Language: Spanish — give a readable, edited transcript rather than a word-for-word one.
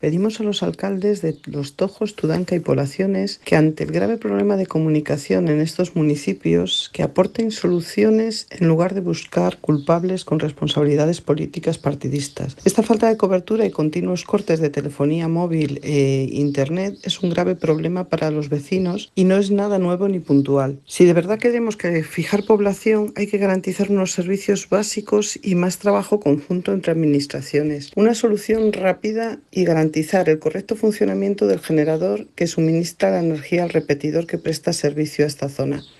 Pedimos a los alcaldes de Los Tojos, Tudanca y Poblaciones que ante el grave problema de comunicación en estos municipios, que aporten soluciones en lugar de buscar culpables con responsabilidades políticas partidistas. Esta falta de cobertura y continuos cortes de telefonía móvil e internet es un grave problema para los vecinos y no es nada nuevo ni puntual. Si de verdad queremos que fijar población, hay que garantizar unos servicios básicos y más trabajo conjunto entre administraciones. Una solución rápida y garantizar el correcto funcionamiento del generador que suministra la energía al repetidor que presta servicio a esta zona.